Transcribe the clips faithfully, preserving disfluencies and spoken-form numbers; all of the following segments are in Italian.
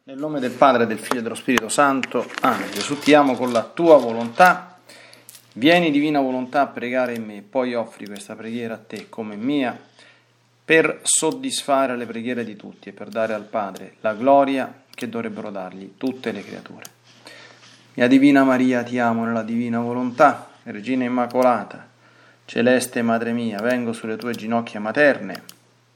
Nel nome del Padre, del Figlio e dello Spirito Santo. Amen. Gesù, ti amo con la tua volontà. Vieni, divina volontà, a pregare in me. Poi offri questa preghiera a te come mia per soddisfare le preghiere di tutti e per dare al Padre la gloria che dovrebbero dargli tutte le creature. Mia Divina Maria, ti amo nella divina volontà. Regina Immacolata, celeste Madre mia, vengo sulle tue ginocchia materne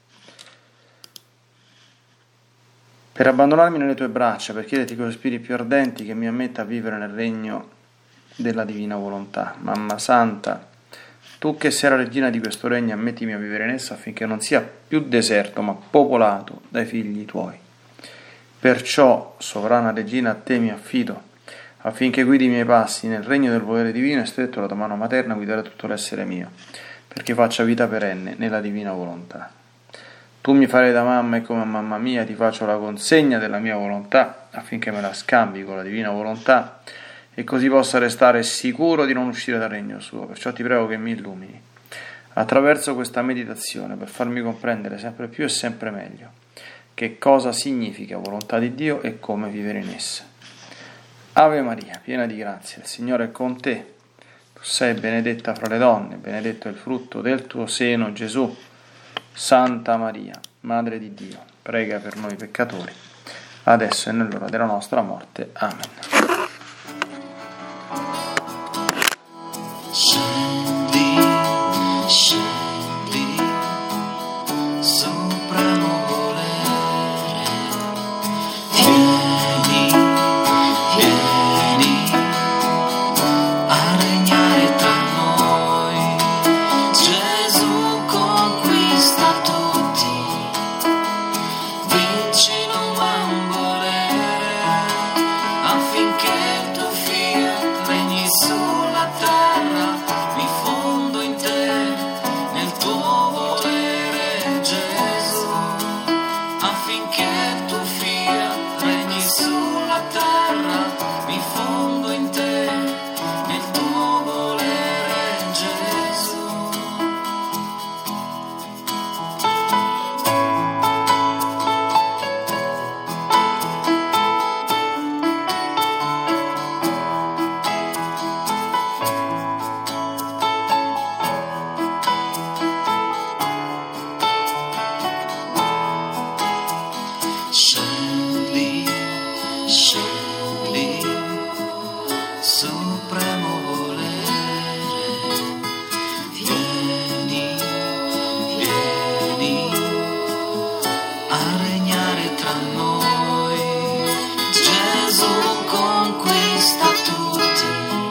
per abbandonarmi nelle tue braccia, per chiederti con i spiriti più ardenti che mi ammetta a vivere nel regno della divina volontà. Mamma Santa, tu che sei la regina di questo regno, ammettimi a vivere in esso affinché non sia più deserto, ma popolato dai figli tuoi. Perciò, sovrana regina, a te mi affido, affinché guidi i miei passi nel regno del volere divino e stretto la tua mano materna guidare tutto l'essere mio, perché faccia vita perenne nella divina volontà. Tu mi farai da mamma e come mamma mia ti faccio la consegna della mia volontà affinché me la scambi con la divina volontà e così possa restare sicuro di non uscire dal regno suo. Perciò ti prego che mi illumini attraverso questa meditazione per farmi comprendere sempre più e sempre meglio che cosa significa volontà di Dio e come vivere in essa. Ave Maria, piena di grazia, il Signore è con te. Tu sei benedetta fra le donne, benedetto è il frutto del tuo seno, Gesù. Santa Maria, Madre di Dio, prega per noi peccatori, adesso e nell'ora della nostra morte. Amen. Scendi, scendi, supremo volere, vieni, vieni a regnare tra noi, Gesù conquista tutti, vinci non volere, affinché il tuo fiat regni sulla terra, mi fondo in te, nel tuo volere, Gesù, affinché il tuo fiat regni sulla terra, mi fondo in te, nel tuo volere, Gesù. Scendi, scendi, supremo volere, vieni, vieni a regnare tra noi, Gesù conquista tutti,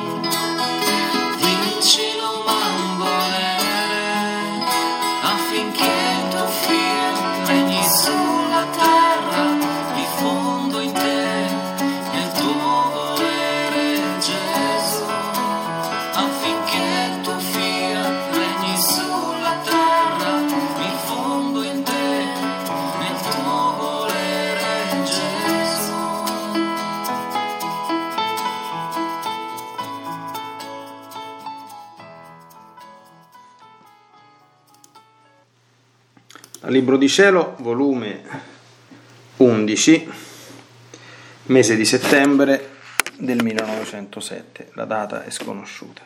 vinci non volere, affinché il tuo fiat regni sulla terra, mi fondo in te, nel tuo volere, Gesù, affinché il tuo fiat regni sulla terra, mi fondo in te, nel tuo volere, Gesù. Dal Libro di Cielo, volume undici, mese di settembre del millenovecentosette, la data è sconosciuta.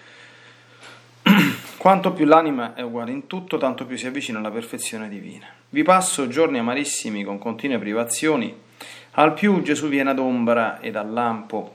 Quanto più l'anima è uguale in tutto, tanto più si avvicina alla perfezione divina. Vi passo giorni amarissimi con continue privazioni, al più Gesù viene ad ombra ed al lampo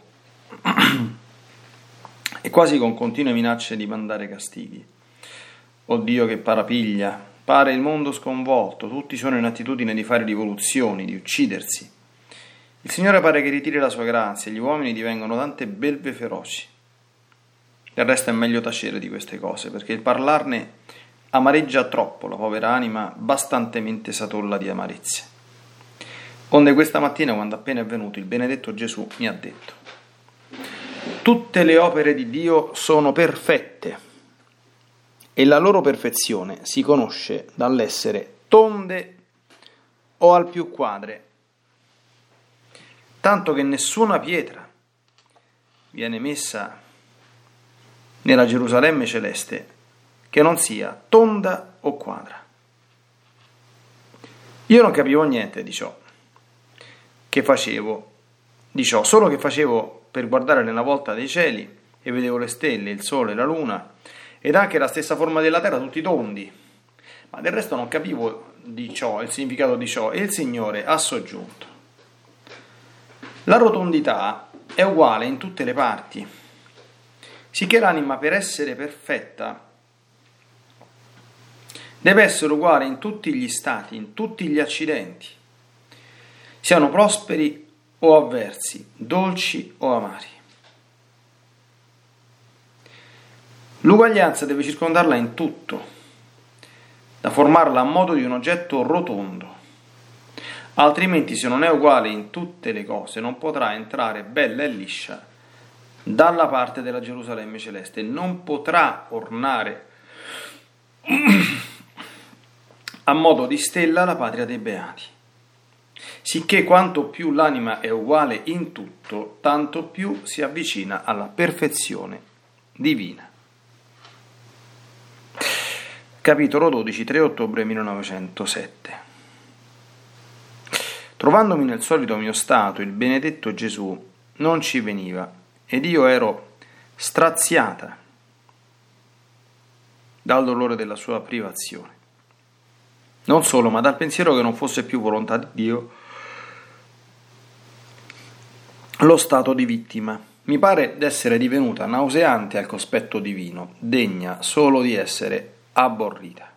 e quasi con continue minacce di mandare castighi. O Dio che parapiglia, pare il mondo sconvolto, tutti sono in attitudine di fare rivoluzioni, di uccidersi. Il Signore pare che ritiri la sua grazia e gli uomini divengono tante belve feroci. Del resto è meglio tacere di queste cose, perché il parlarne amareggia troppo la povera anima bastantemente satolla di amarezze. Onde questa mattina, quando appena è venuto il benedetto Gesù, mi ha detto: tutte le opere di Dio sono perfette, e la loro perfezione si conosce dall'essere tonde o al più quadre, tanto che nessuna pietra viene messa nella Gerusalemme celeste che non sia tonda o quadra. Io non capivo niente di ciò, che facevo di ciò, solo che facevo per guardare nella volta dei cieli e vedevo le stelle, il sole, la luna ed anche la stessa forma della terra, tutti tondi, ma del resto non capivo di ciò, il significato di ciò, e il Signore ha soggiunto: la rotondità è uguale in tutte le parti, sicché l'anima, per essere perfetta, deve essere uguale in tutti gli stati, in tutti gli accidenti, siano prosperi o avversi, dolci o amari. L'uguaglianza deve circondarla in tutto, da formarla a modo di un oggetto rotondo, altrimenti se non è uguale in tutte le cose non potrà entrare bella e liscia dalla parte della Gerusalemme celeste, non potrà ornare a modo di stella la patria dei beati. Sicché quanto più l'anima è uguale in tutto, tanto più si avvicina alla perfezione divina. Capitolo dodici, tre ottobre millenovecentosette. Trovandomi nel solito mio stato, il benedetto Gesù non ci veniva ed io ero straziata dal dolore della sua privazione. Non solo, ma dal pensiero che non fosse più volontà di Dio lo stato di vittima. Mi pare d'essere divenuta nauseante al cospetto divino, degna solo di essere aborrita.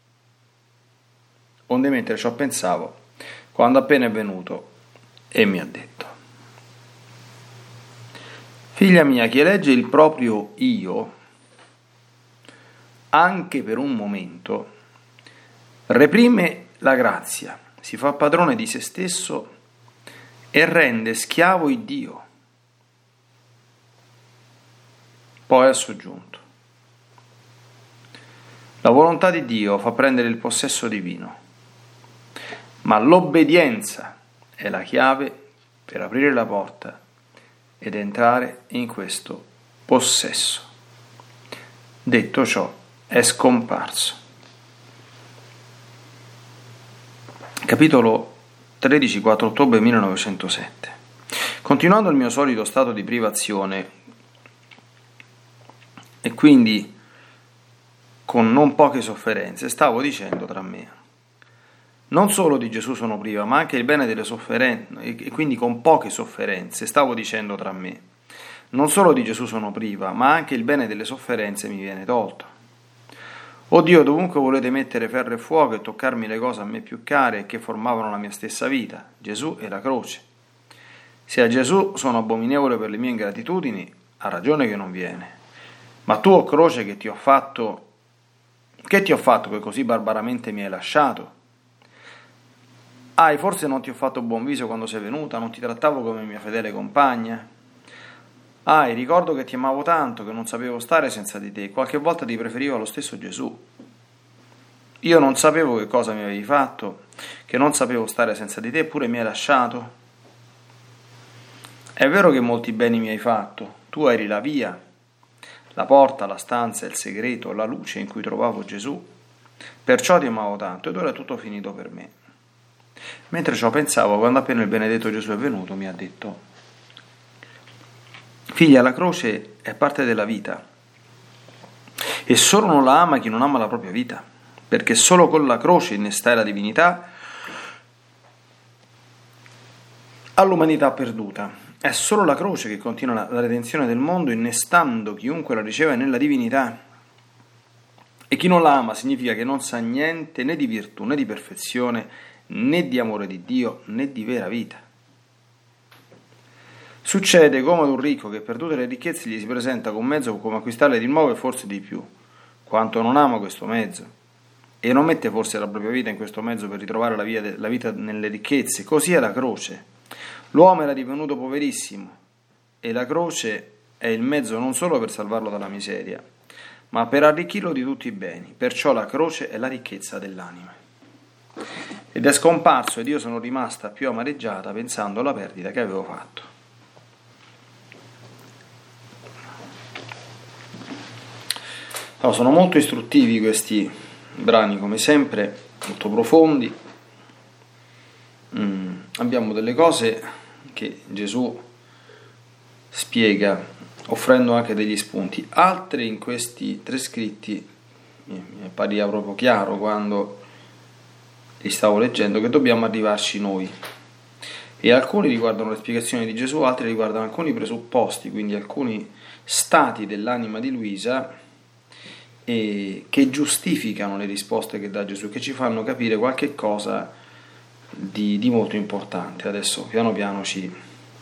Onde mentre ciò pensavo, quando appena è venuto e mi ha detto: figlia mia, chi elegge il proprio io, anche per un momento, reprime la grazia, si fa padrone di se stesso e rende schiavo il Dio. Poi ha soggiunto: la volontà di Dio fa prendere il possesso divino, ma l'obbedienza è la chiave per aprire la porta ed entrare in questo possesso. Detto ciò, è scomparso. Capitolo tredici, quattro ottobre millenovecentosette. Continuando il mio solito stato di privazione e quindi con non poche sofferenze, stavo dicendo tra me: non solo di Gesù sono priva, ma anche il bene delle sofferenze, e quindi con poche sofferenze, stavo dicendo tra me: non solo di Gesù sono priva, ma anche il bene delle sofferenze mi viene tolto. O Dio, dovunque volete mettere ferro e fuoco e toccarmi le cose a me più care che formavano la mia stessa vita, Gesù e la croce. Se a Gesù sono abominevole per le mie ingratitudini, ha ragione che non viene. Ma tu, o croce, che ti ho fatto, che ti ho fatto che così barbaramente mi hai lasciato? Ahi, forse non ti ho fatto buon viso quando sei venuta, non ti trattavo come mia fedele compagna? Ahi, ricordo che ti amavo tanto, che non sapevo stare senza di te, qualche volta ti preferivo allo stesso Gesù. Io non sapevo che cosa mi avevi fatto, che non sapevo stare senza di te, eppure mi hai lasciato. È vero che molti beni mi hai fatto, tu eri la via, la porta, la stanza, il segreto, la luce in cui trovavo Gesù, perciò ti amavo tanto ed ora è tutto finito per me. Mentre ciò pensavo, quando appena il benedetto Gesù è venuto, mi ha detto: figlia, la croce è parte della vita e solo non la ama chi non ama la propria vita, perché solo con la croce innestai la divinità all'umanità perduta. È solo la croce che continua la, la redenzione del mondo, innestando chiunque la riceve nella divinità. E chi non la ama significa che non sa niente né di virtù, né di perfezione, né di amore di Dio, né di vera vita. Succede come ad un ricco che per tutte le ricchezze gli si presenta con un mezzo come acquistarle di nuovo e forse di più, quanto non ama questo mezzo, e non mette forse la propria vita in questo mezzo per ritrovare la, via de- la vita nelle ricchezze. Così è la croce. L'uomo era divenuto poverissimo e la croce è il mezzo non solo per salvarlo dalla miseria, ma per arricchirlo di tutti i beni. Perciò la croce è la ricchezza dell'anima. Ed è scomparso ed io sono rimasta più amareggiata pensando alla perdita che avevo fatto. Allora, sono molto istruttivi questi brani, come sempre, molto profondi. Mm. abbiamo delle cose che Gesù spiega, offrendo anche degli spunti. Altre in questi tre scritti mi appariva proprio chiaro quando li stavo leggendo che dobbiamo arrivarci noi. E alcuni riguardano le spiegazioni di Gesù, altri riguardano alcuni presupposti, quindi alcuni stati dell'anima di Luisa e che giustificano le risposte che dà Gesù, che ci fanno capire qualche cosa di, di molto importante. Adesso piano piano ci,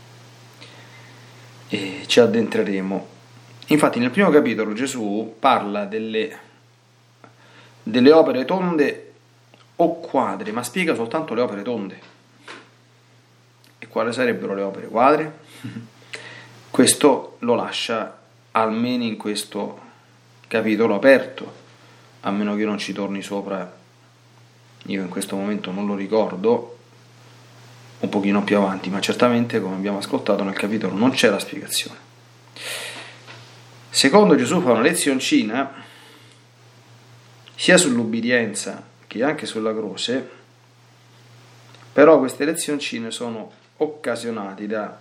eh, ci addentreremo. Infatti nel primo capitolo Gesù parla delle, delle opere tonde o quadre, ma spiega soltanto le opere tonde. E quali sarebbero le opere quadre? Questo lo lascia almeno in questo capitolo aperto, a meno che non ci torni sopra. Io in questo momento non lo ricordo, un pochino più avanti, ma certamente, come abbiamo ascoltato nel capitolo, non c'è la spiegazione. Secondo, Gesù fa una lezioncina sia sull'ubbidienza che anche sulla croce, però queste lezioncine sono occasionate da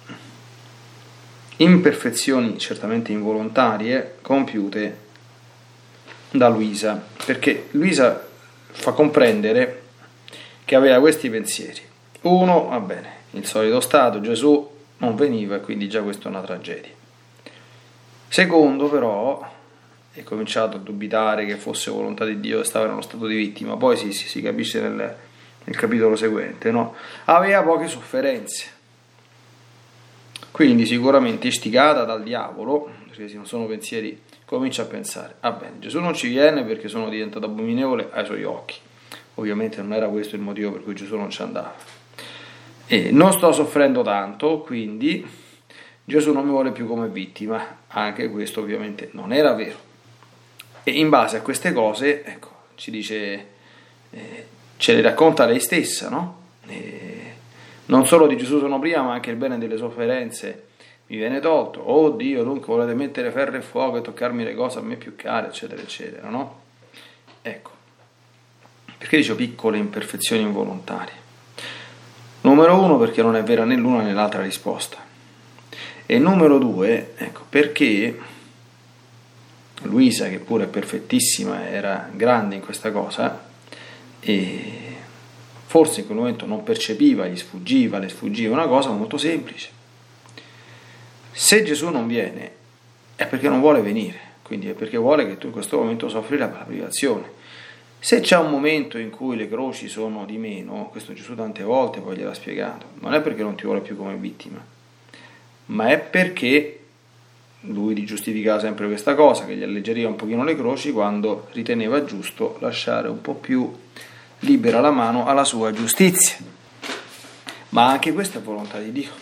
imperfezioni certamente involontarie compiute da Luisa, perché Luisa fa comprendere che aveva questi pensieri. Uno, va bene, il solito stato, Gesù non veniva e quindi già questa è una tragedia. Secondo, però, è cominciato a dubitare che fosse volontà di Dio e stava in uno stato di vittima. Poi si, si, si capisce nel, nel capitolo seguente, no? Aveva poche sofferenze, quindi sicuramente istigata dal diavolo, perché se non sono pensieri, comincia a pensare, ah bene, Gesù non ci viene perché sono diventato abominevole ai suoi occhi. Ovviamente non era questo il motivo per cui Gesù non ci andava. E non sto soffrendo tanto, quindi Gesù non mi vuole più come vittima. Anche questo ovviamente non era vero. E in base a queste cose, ecco, ci dice, eh, ce le racconta lei stessa, no? E non solo di Gesù sono prima, ma anche il bene delle sofferenze mi viene tolto. Oh Dio, dunque volete mettere ferro e fuoco e toccarmi le cose a me più care, eccetera, eccetera, no? Ecco, perché dicevo piccole imperfezioni involontarie? Numero uno, perché non è vera né l'una né l'altra risposta. E numero due, ecco, perché Luisa, che pure è perfettissima, era grande in questa cosa, e forse in quel momento non percepiva, gli sfuggiva, le sfuggiva una cosa molto semplice. Se Gesù non viene è perché non vuole venire, quindi è perché vuole che tu in questo momento soffri la privazione. Se c'è un momento in cui le croci sono di meno, questo Gesù tante volte poi gliel'ha spiegato, non è perché non ti vuole più come vittima, ma è perché lui gli giustificava sempre questa cosa, che gli alleggeriva un pochino le croci quando riteneva giusto lasciare un po' più libera la mano alla sua giustizia. Ma anche questa è volontà di Dio.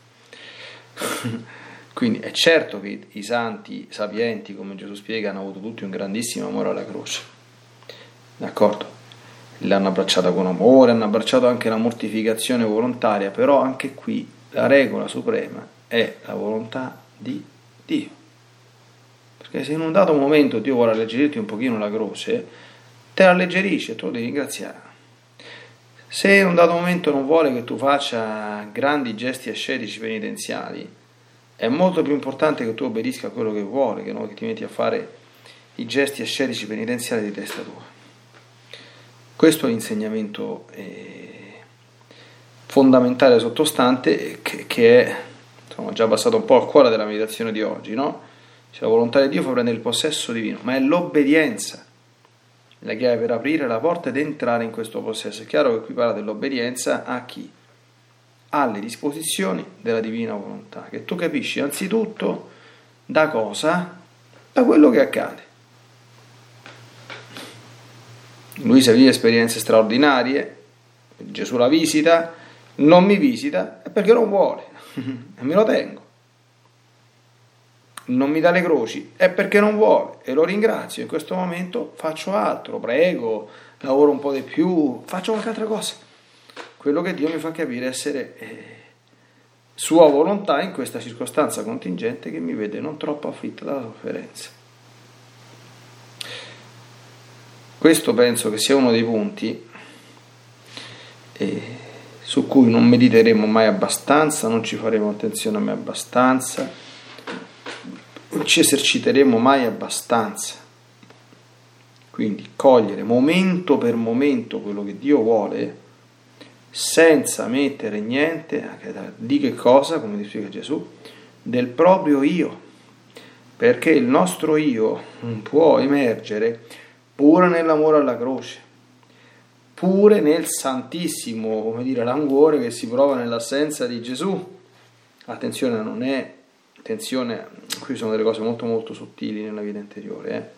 Quindi è certo che i santi sapienti, come Gesù spiega, hanno avuto tutti un grandissimo amore alla croce, d'accordo? L'hanno abbracciata con amore, hanno abbracciato anche la mortificazione volontaria, però anche qui la regola suprema è la volontà di Dio. Perché se in un dato momento Dio vuole alleggerirti un pochino la croce, te la alleggerisce e tu lo devi ringraziare. Se in un dato momento non vuole che tu faccia grandi gesti ascetici penitenziali, è molto più importante che tu obbedisca a quello che vuole, che non che ti metti a fare i gesti ascetici penitenziali di testa tua. Questo è l'insegnamento eh, fondamentale sottostante, che, che è insomma, già passato un po' al cuore della meditazione di oggi, no? Cioè, la volontà di Dio fa prendere il possesso divino, ma è l'obbedienza la chiave per aprire la porta ed entrare in questo possesso. È chiaro che qui parla dell'obbedienza a chi? Alle disposizioni della divina volontà, che tu capisci anzitutto da cosa? Da quello che accade. Luisa vive esperienze straordinarie, Gesù la visita, non mi visita, è perché non vuole, e me lo tengo. Non mi dà le croci, è perché non vuole, e lo ringrazio. In questo momento faccio altro, prego, lavoro un po' di più, faccio qualche altra cosa. Quello che Dio mi fa capire essere eh, sua volontà in questa circostanza contingente che mi vede non troppo afflitta dalla sofferenza. Questo penso che sia uno dei punti eh, su cui non mediteremo mai abbastanza, non ci faremo attenzione mai abbastanza, non ci eserciteremo mai abbastanza. Quindi cogliere momento per momento quello che Dio vuole, senza mettere niente, di che cosa, come ti spiega Gesù, del proprio io, perché il nostro io può emergere pure nell'amore alla croce, pure nel santissimo, come dire, languore che si prova nell'assenza di Gesù. Attenzione, non è, attenzione, qui sono delle cose molto molto sottili nella vita interiore, eh.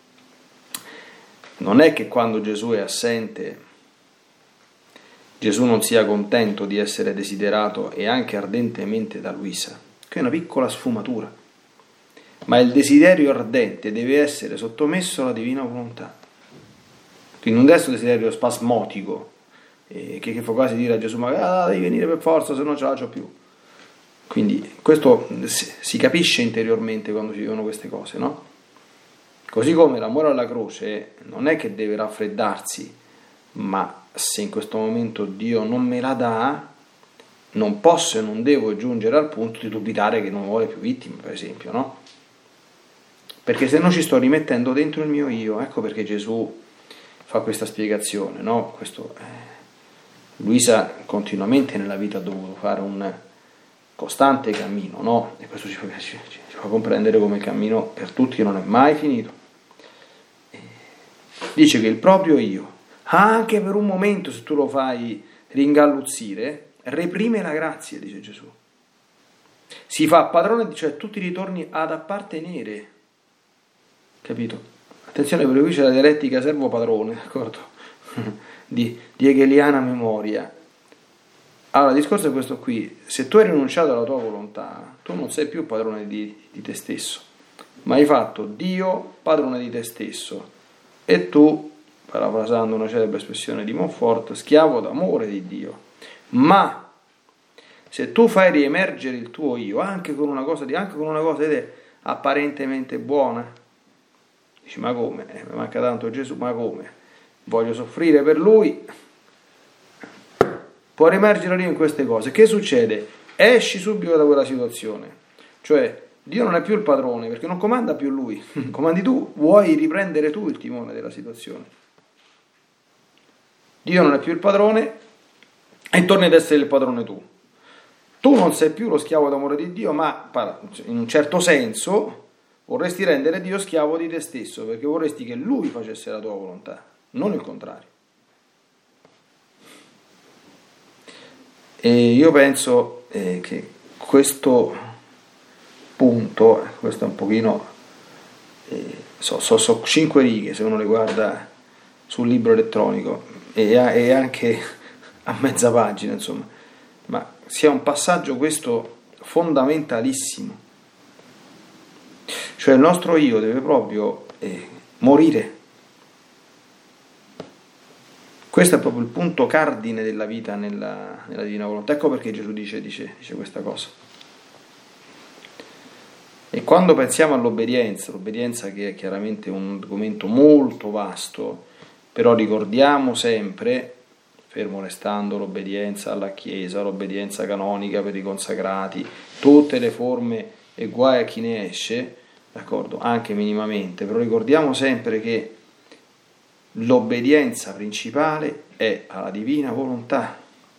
Non è che quando Gesù è assente Gesù non sia contento di essere desiderato e anche ardentemente da Luisa, che è una piccola sfumatura, ma il desiderio ardente deve essere sottomesso alla divina volontà. Quindi non deve essere un desiderio spasmodico eh, che, che fa quasi dire a Gesù ma ah, devi venire per forza, se no ce la c'ho più. Quindi questo si, si capisce interiormente quando si vivono queste cose, no? Così come l'amore alla croce non è che deve raffreddarsi, ma se in questo momento Dio non me la dà, non posso e non devo giungere al punto di dubitare che non vuole più vittime, per esempio, no? Perché se no ci sto rimettendo dentro il mio io. Ecco perché Gesù fa questa spiegazione, no? Questo, eh, Luisa continuamente nella vita ha dovuto fare un costante cammino, no? E questo ci fa, ci, ci fa comprendere come il cammino per tutti non è mai finito. E dice che il proprio io, anche per un momento, se tu lo fai ringalluzzire, reprime la grazia, dice Gesù. Si fa padrone, cioè tu ti ritorni ad appartenere, capito? Attenzione, perché qui c'è la dialettica servo-padrone, d'accordo? di, di hegeliana memoria. Allora, il discorso è questo qui: se tu hai rinunciato alla tua volontà, tu non sei più padrone di, di te stesso, ma hai fatto Dio padrone di te stesso, e tu, parafrasando una celebre espressione di Montfort, schiavo d'amore di Dio. Ma se tu fai riemergere il tuo io anche con una cosa di anche con una cosa ed è apparentemente buona, dici ma come? Eh, mi manca tanto Gesù, ma come? Voglio soffrire per lui. Può riemergere lì in queste cose. Che succede? Esci subito da quella situazione. Cioè, Dio non è più il padrone, perché non comanda più lui, comandi tu, vuoi riprendere tu il timone della situazione. Dio non è più il padrone e torni ad essere il padrone tu. Tu non sei più lo schiavo d'amore di Dio, ma in un certo senso vorresti rendere Dio schiavo di te stesso, perché vorresti che lui facesse la tua volontà, non il contrario. E io penso eh, che questo punto, questo è un pochino, eh, so, so, so cinque righe se uno le guarda sul libro elettronico e, e anche a mezza pagina, insomma, ma sia un passaggio questo fondamentalissimo. Cioè il nostro io deve proprio eh, morire. Questo è proprio il punto cardine della vita nella, nella divina volontà. Ecco perché Gesù dice, dice, dice questa cosa. E quando pensiamo all'obbedienza, l'obbedienza che è chiaramente un argomento molto vasto, però ricordiamo sempre, fermo restando l'obbedienza alla Chiesa, l'obbedienza canonica per i consacrati, tutte le forme e guai a chi ne esce, d'accordo, anche minimamente, però ricordiamo sempre che l'obbedienza principale è alla divina volontà.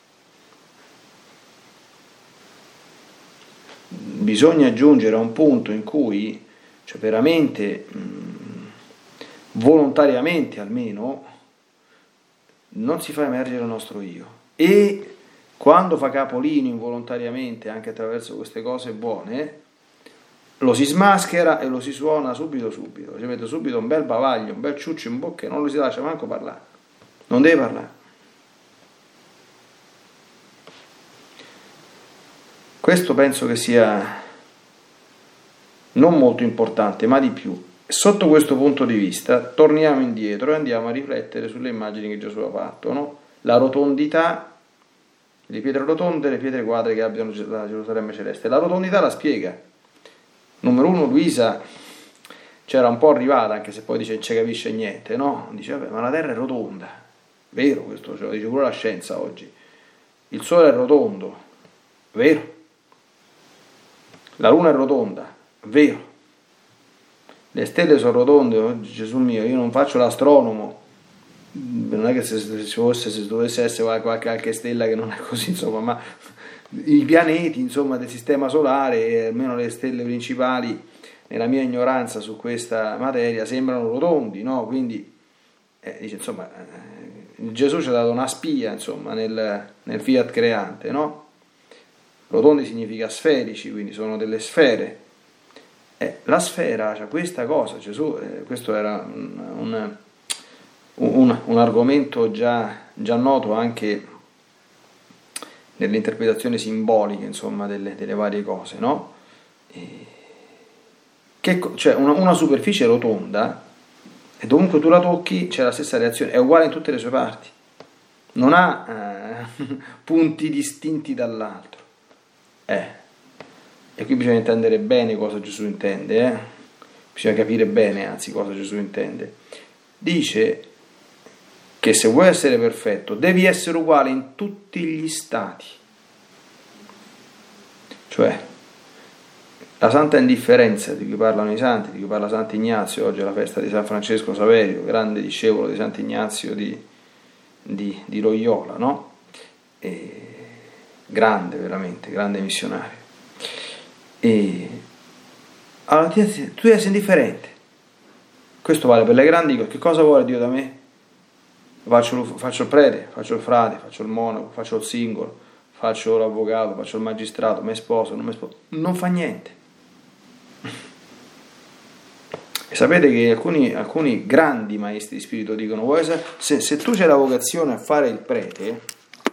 Bisogna giungere a un punto in cui, cioè veramente, mh, volontariamente almeno, non si fa emergere il nostro io. E quando fa capolino involontariamente, anche attraverso queste cose buone, lo si smaschera e lo si suona subito subito, ci mette subito un bel bavaglio, un bel ciuccio in bocca e non lo si lascia manco parlare, non deve parlare. Questo penso che sia non molto importante, ma di più. Sotto questo punto di vista torniamo indietro e andiamo a riflettere sulle immagini che Gesù ha fatto, no? La rotondità, le pietre rotonde e le pietre quadre che abbiano la Gerusalemme celeste. La rotondità la spiega. Numero uno, Luisa c'era un po' arrivata, anche se poi dice non ci capisce niente, no? Dice vabbè, ma la terra è rotonda, vero questo, ce lo dice pure la scienza oggi. il Sole è rotondo, vero? La Luna è rotonda, vero? Le stelle sono rotonde, oh, Gesù mio, io non faccio l'astronomo, non è che se, se, fosse, se dovesse essere qualche, qualche stella che non è così, insomma, ma i pianeti, insomma, del sistema solare, almeno le stelle principali, nella mia ignoranza su questa materia, sembrano rotondi, no? Quindi, eh, dice, insomma, eh, Gesù ci ha dato una spia, insomma, nel, nel fiat creante, no? Rotondi significa sferici, quindi sono delle sfere. Eh, la sfera c'ha questa cosa, Gesù, eh, questo era un, un, un, un argomento già, già noto anche nelle interpretazioni simboliche, insomma, delle, delle varie cose, no? E, che, cioè una, una superficie rotonda, e dovunque tu la tocchi c'è la stessa reazione, è uguale in tutte le sue parti, non ha eh, punti distinti dall'altro. Eh. E qui bisogna intendere bene cosa Gesù intende, eh? Bisogna capire bene, anzi, cosa Gesù intende. Dice che se vuoi essere perfetto devi essere uguale in tutti gli stati. Cioè, la santa indifferenza di cui parlano i santi, di cui parla Sant'Ignazio, oggi è la festa di San Francesco Saverio, grande discepolo di Sant'Ignazio di, di, di Loyola, no? E grande, veramente, grande missionario. E allora tu devi essere indifferente. Questo vale per le grandi cose. Che cosa vuole Dio da me? Faccio, faccio il prete, faccio il frate, faccio il monaco, faccio il singolo, faccio l'avvocato, faccio il magistrato, mi sposo, non mi sposo, non fa niente. E sapete che alcuni, alcuni grandi maestri di spirito dicono: se, se tu c'hai la vocazione a fare il prete,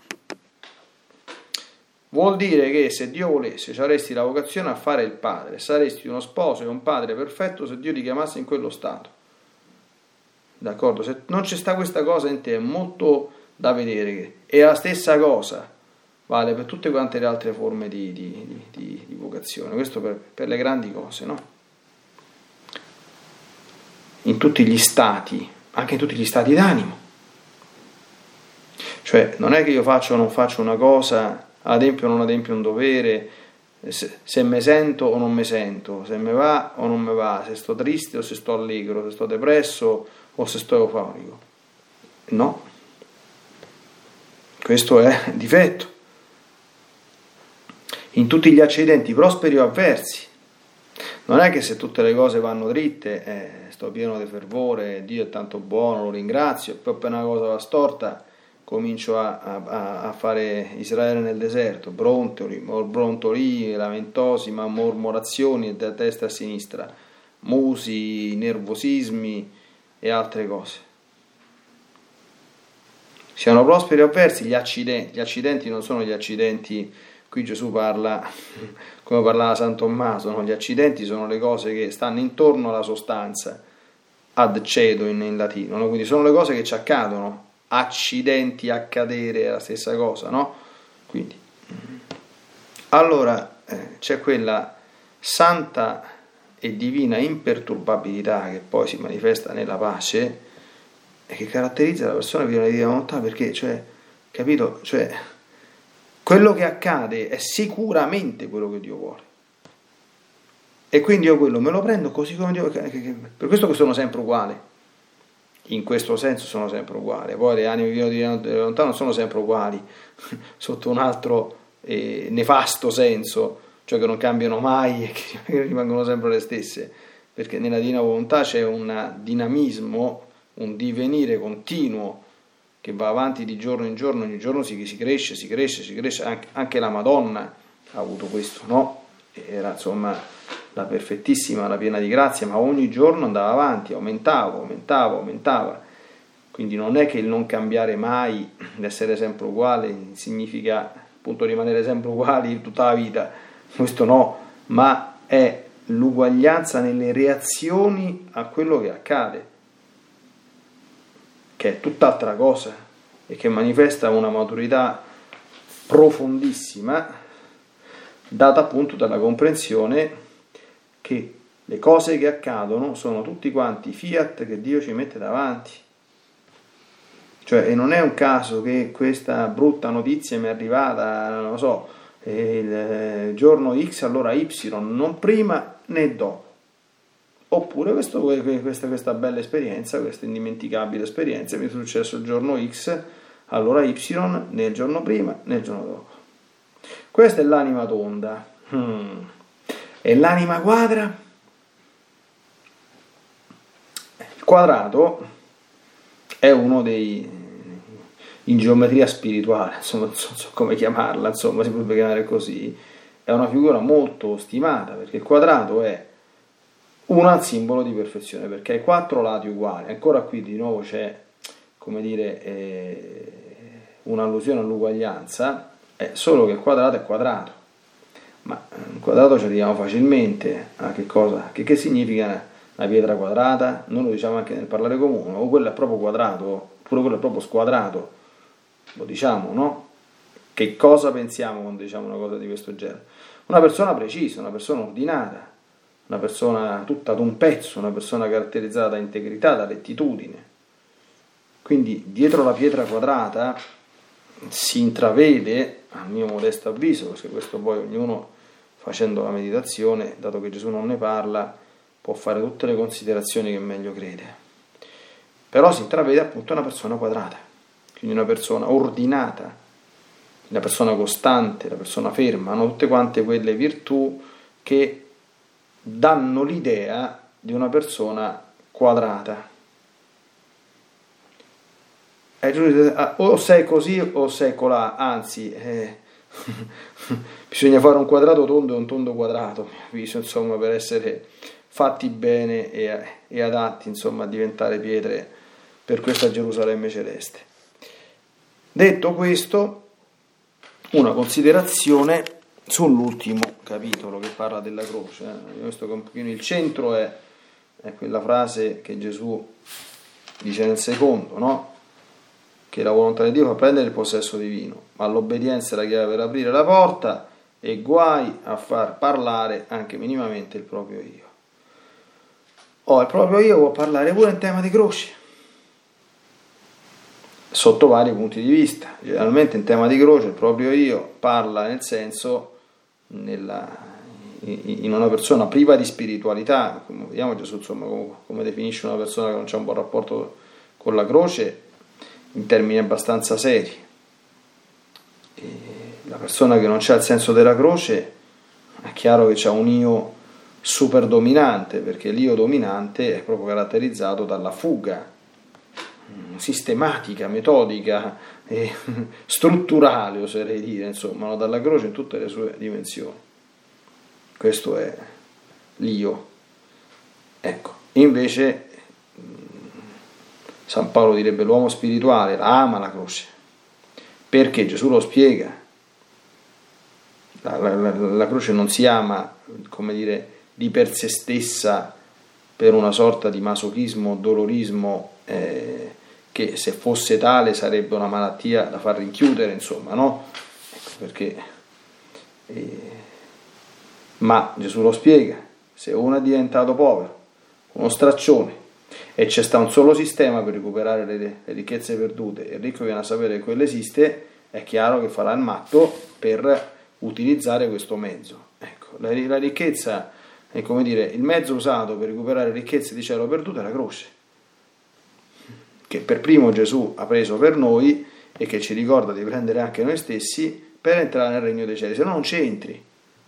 vuol dire che se Dio volesse ci avresti la vocazione a fare il padre, saresti uno sposo e un padre perfetto se Dio ti chiamasse in quello stato. D'accordo? Se non c'è sta questa cosa in te, è molto da vedere. E la stessa cosa vale per tutte quante le altre forme di, di, di, di vocazione. Questo per, per le grandi cose, no? In tutti gli stati, anche in tutti gli stati d'animo. Cioè, non è che io faccio o non faccio una cosa, adempio o non adempio un dovere, se, se me sento o non me sento, se me va o non me va, se sto triste o se sto allegro, se sto depresso o se sto euforico. No, questo è difetto. In tutti gli accidenti prosperi o avversi, non è che se tutte le cose vanno dritte, eh, sto pieno di fervore, Dio è tanto buono, lo ringrazio, e poi appena una cosa va storta comincio a, a, a fare Israele nel deserto, brontoli, brontoli, lamentosi, ma mormorazioni da destra a sinistra, musi, nervosismi e altre cose. Siano prosperi o avversi gli accidenti. Gli accidenti non sono gli accidenti, qui Gesù parla come parlava San Tommaso, no? Gli accidenti sono le cose che stanno intorno alla sostanza, ad cedo in, in latino, no? Quindi sono le cose che ci accadono. Accidenti, accadere è la stessa cosa, no? Quindi allora eh, c'è quella santa e divina imperturbabilità che poi si manifesta nella pace e che caratterizza la persona piena di divina volontà, perché, cioè, capito? Cioè, quello che accade è sicuramente quello che Dio vuole, e quindi io quello me lo prendo così come Dio, per questo che sono sempre uguale. In questo senso sono sempre uguali. Poi le anime piene di volontà non sono sempre uguali sotto un altro eh, nefasto senso, cioè che non cambiano mai e che rimangono sempre le stesse, perché nella divina volontà c'è un dinamismo, un divenire continuo che va avanti di giorno in giorno, ogni giorno si, si cresce, si cresce, si cresce. Anche, anche la Madonna ha avuto questo, no? Era insomma la perfettissima, la piena di grazia, ma ogni giorno andava avanti, aumentava, aumentava, aumentava. Quindi non è che il non cambiare mai, l'essere sempre uguale, significa appunto rimanere sempre uguali tutta la vita, questo no, ma è l'uguaglianza nelle reazioni a quello che accade, che è tutt'altra cosa e che manifesta una maturità profondissima, data appunto dalla comprensione che le cose che accadono sono tutti quanti fiat che Dio ci mette davanti. Cioè, e non è un caso che questa brutta notizia mi è arrivata, non lo so, il giorno X, allora Y, non prima né dopo. Oppure questo, questa, questa bella esperienza, questa indimenticabile esperienza mi è successo il giorno X, allora Y, né il giorno prima né il giorno dopo. Questa è l'anima tonda. Hmm. E l'anima quadra? Il quadrato è uno dei, in geometria spirituale, insomma, non so, so come chiamarla, insomma, si potrebbe chiamare così, è una figura molto stimata, perché il quadrato è un simbolo di perfezione, perché hai quattro lati uguali. Ancora qui di nuovo c'è, come dire, eh, un'allusione all'uguaglianza, è solo che il quadrato è quadrato, ma un quadrato ci arriviamo facilmente a che cosa? Che, che significa una pietra quadrata? Noi lo diciamo anche nel parlare comune, o quello è proprio quadrato, oppure quello è proprio squadrato, lo diciamo, no? Che cosa pensiamo quando diciamo una cosa di questo genere? Una persona precisa, una persona ordinata, una persona tutta ad un pezzo, una persona caratterizzata da integrità, da rettitudine. Quindi dietro la pietra quadrata si intravede, a mio modesto avviso, perché questo poi ognuno facendo la meditazione, dato che Gesù non ne parla, può fare tutte le considerazioni che meglio crede, però si intravede appunto una persona quadrata, quindi una persona ordinata, una persona costante, una persona ferma, hanno tutte quante quelle virtù che danno l'idea di una persona quadrata. O sei così o sei colà, anzi eh, bisogna fare un quadrato tondo e un tondo quadrato, insomma, per essere fatti bene e, e adatti, insomma, a diventare pietre per questa Gerusalemme celeste. Detto questo, una considerazione sull'ultimo capitolo che parla della croce. Eh. Questo un pochino il centro è, è quella frase che Gesù dice nel secondo, no? Che la volontà di Dio fa prendere il possesso divino, ma l'obbedienza è la chiave per aprire la porta e guai a far parlare anche minimamente il proprio io. Oh, il proprio io può parlare pure in tema di croce, sotto vari punti di vista. Generalmente in tema di croce il proprio io parla nel senso, nella, in una persona priva di spiritualità, come vediamo Gesù, insomma, come, come definisce una persona che non c'ha un buon rapporto con la croce, in termini abbastanza seri. E la persona che non c'ha il senso della croce è chiaro che c'ha un io super dominante, perché l'io dominante è proprio caratterizzato dalla fuga sistematica, metodica e strutturale, oserei dire, insomma, no? Dalla croce in tutte le sue dimensioni. Questo è l'io. Ecco, invece San Paolo direbbe l'uomo spirituale la ama la croce, perché Gesù lo spiega. La, la, la, la croce non si ama, come dire, di per sé stessa per una sorta di masochismo, dolorismo, eh, che se fosse tale sarebbe una malattia da far rinchiudere, insomma, no? Ecco perché. Eh, ma Gesù lo spiega: se uno è diventato povero, uno straccione, e c'è sta un solo sistema per recuperare le, le ricchezze perdute, e il ricco viene a sapere che quello esiste, è chiaro che farà il matto per utilizzare questo mezzo. Ecco, la, la ricchezza è, come dire, il mezzo usato per recuperare ricchezze di cielo perdute è la croce, che per primo Gesù ha preso per noi e che ci ricorda di prendere anche noi stessi per entrare nel regno dei cieli, se no non ci entri.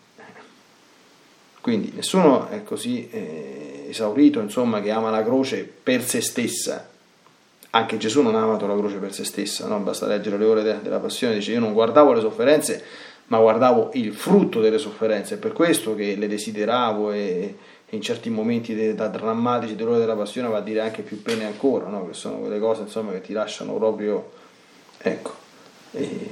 Quindi nessuno è così eh, esaurito, insomma, che ama la croce per se stessa. Anche Gesù non ha amato la croce per se stessa, no? Basta leggere le ore de- della passione, dice: io non guardavo le sofferenze, ma guardavo il frutto delle sofferenze, è per questo che le desideravo, e, e in certi momenti de- da drammatici dell'ora della passione va a dire anche più pene ancora, no? Che sono quelle cose, insomma, che ti lasciano proprio, ecco. E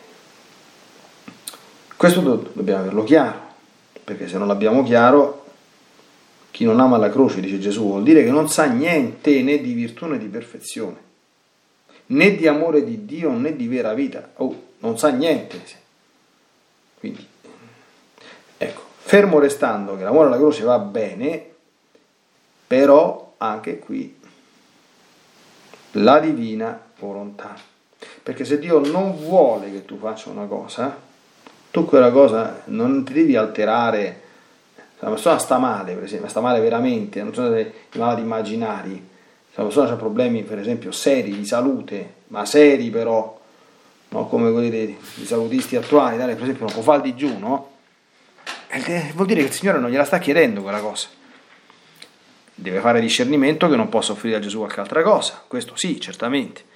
questo do- dobbiamo averlo chiaro, perché se non l'abbiamo chiaro, chi non ama la croce, dice Gesù, vuol dire che non sa niente né di virtù né di perfezione, né di amore di Dio né di vera vita. Oh, non sa niente. Quindi, ecco, fermo restando che l'amore alla croce va bene, però anche qui la divina volontà. Perché se Dio non vuole che tu faccia una cosa, tu quella cosa non ti devi alterare. Se una persona sta male, per esempio, sta male veramente, non sono dei malati immaginari, se una persona ha problemi, per esempio, seri di salute, ma seri però, no? Come quelli dei, dei salutisti attuali, per esempio non può fare il digiuno, eh, vuol dire che il Signore non gliela sta chiedendo quella cosa. Deve fare discernimento che non possa offrire a Gesù qualche altra cosa, questo sì, certamente.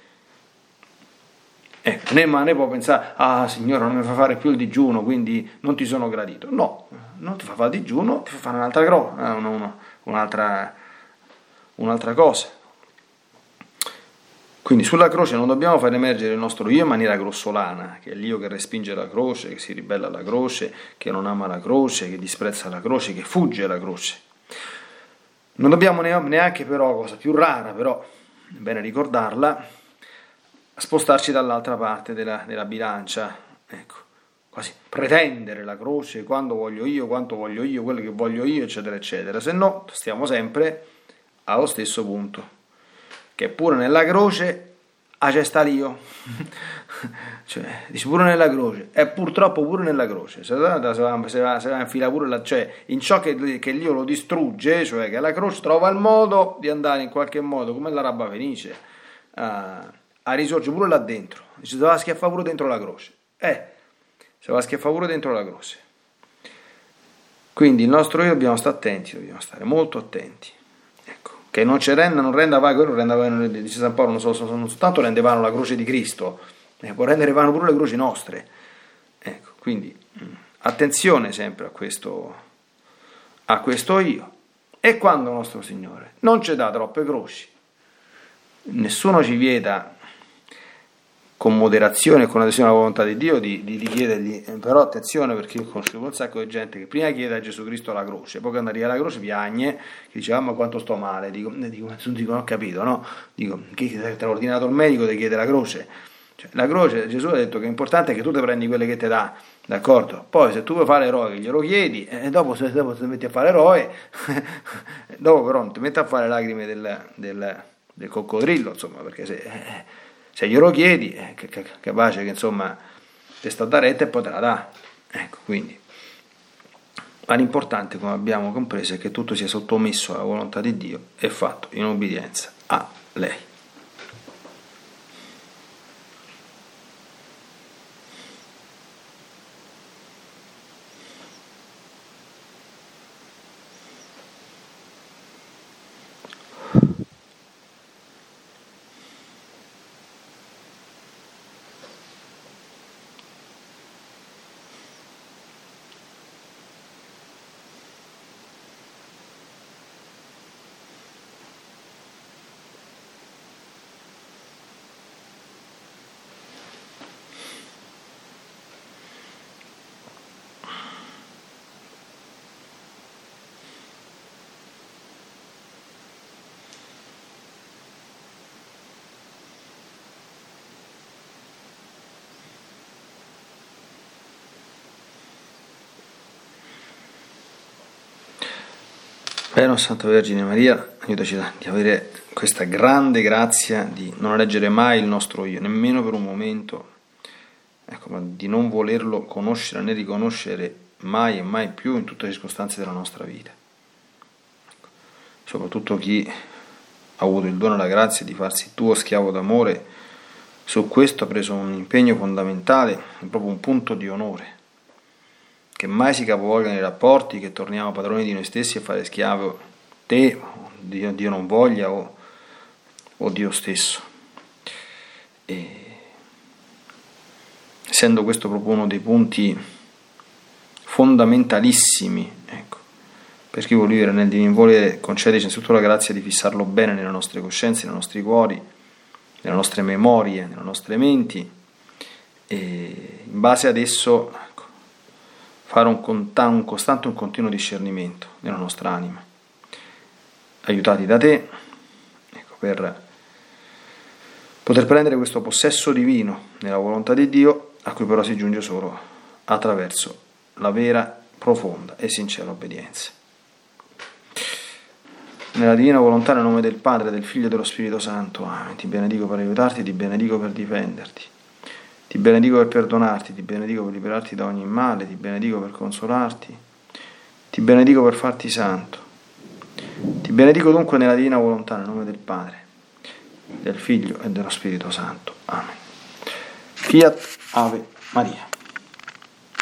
Ecco, né, ma ne può pensare, ah Signore non mi fa fare più il digiuno, quindi non ti sono gradito. No, non ti fa fare il digiuno, ti fa fare un'altra, gro- una, un'altra, un'altra cosa. Quindi sulla croce non dobbiamo far emergere il nostro io in maniera grossolana, che è l'io che respinge la croce, che si ribella alla croce, che non ama la croce, che disprezza la croce, che fugge la croce. Non dobbiamo neanche però, cosa più rara però, è bene ricordarla, spostarci dall'altra parte della, della bilancia, ecco, quasi pretendere la croce quando voglio io, quanto voglio io, quello che voglio io, eccetera, eccetera. Se no, stiamo sempre allo stesso punto, che pure nella croce ah, c'è sta l'io, cioè, dice pure nella croce, e purtroppo pure nella croce, se va, se va, se va, se va a infilare pure la, cioè, in ciò che, che l'io lo distrugge, cioè che la croce trova il modo di andare in qualche modo, come l'Araba Fenice, a a risorge pure là dentro, dice se va a schiaffare pure dentro la croce, eh, se va a schiaffare pure dentro la croce. Quindi il nostro io dobbiamo stare attenti, dobbiamo stare molto attenti, ecco, che non ci renda, non renda vano, quello renda vano, dice San Paolo, non, so, non soltanto rende vano la croce di Cristo, eh, può rendere vano pure le croci nostre, ecco, quindi attenzione sempre a questo, a questo io. E quando il nostro Signore non ci dà troppe croci, nessuno ci vieta, con moderazione e con adesione alla volontà di Dio, di, di, di chiedergli, però attenzione, perché io conosco un sacco di gente che prima chiede a Gesù Cristo la croce, poi quando arriva alla croce piagne, che dice ah ma quanto sto male, dico, dico, dico non ho capito, no? Dico, chi ti ha ordinato il medico ti chiede la croce? Cioè, la croce, Gesù ha detto che è importante che tu ti prendi quelle che ti dà, d'accordo? Poi se tu vuoi fare l'eroe glielo chiedi, e dopo se dopo ti metti a fare l'eroe, dopo però non ti metti a fare lacrime del, del, del coccodrillo, insomma, perché se... se glielo chiedi è capace che insomma ti sta da retta e poi te la dà, ecco, quindi ma l'importante, come abbiamo compreso, è che tutto sia sottomesso alla volontà di Dio e fatto in obbedienza a lei. Bene, Santa Vergine Maria, aiutaci di avere questa grande grazia di non leggere mai il nostro io, nemmeno per un momento, ecco, ma di non volerlo conoscere né riconoscere mai e mai più in tutte le circostanze della nostra vita. Ecco. Soprattutto chi ha avuto il dono e la grazia di farsi tuo schiavo d'amore, su questo ha preso un impegno fondamentale, proprio un punto di onore. Che mai si capovolgano i rapporti, che torniamo padroni di noi stessi e fare schiavo te, Dio, Dio non voglia, o, o Dio stesso. E, essendo questo proprio uno dei punti fondamentalissimi, ecco, per chi vuole vivere nel divino volere, concedici innanzitutto la grazia di fissarlo bene nelle nostre coscienze, nei nostri cuori, nelle nostre memorie, nelle nostre menti, e in base ad esso fare un, conta- un costante e un continuo discernimento nella nostra anima, aiutati da te, ecco, per poter prendere questo possesso divino nella volontà di Dio, a cui però si giunge solo attraverso la vera, profonda e sincera obbedienza. nella divina volontà, nel nome del Padre, del Figlio e dello Spirito Santo. Amen. Ti benedico per aiutarti, ti benedico per difenderti, ti benedico per perdonarti, ti benedico per liberarti da ogni male, ti benedico per consolarti, ti benedico per farti santo. Ti benedico dunque nella divina volontà, nel nome del Padre, del Figlio e dello Spirito Santo. Amen. Fiat Ave Maria.